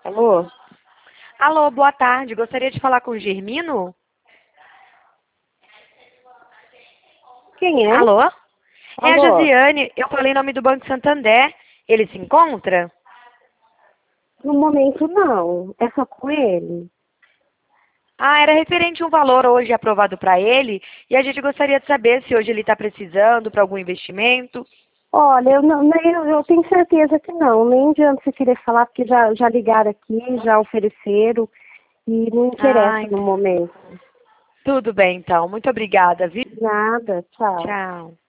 Alô? Alô, boa tarde. Gostaria de falar com o Germino? Quem é? Alô? É a Alô? Josiane. Eu falei em nome do Banco Santander. Ele se encontra? No momento não. É só com ele? Ah, era referente a um valor hoje aprovado para ele. E a gente gostaria de saber se hoje ele está precisando para algum investimento. Olha, eu tenho certeza que não. Nem adianta você querer falar, porque já ligaram aqui, já ofereceram e não Ah, interessa no momento. tudo bem então. Muito obrigada, viu? Nada, tchau. Tchau.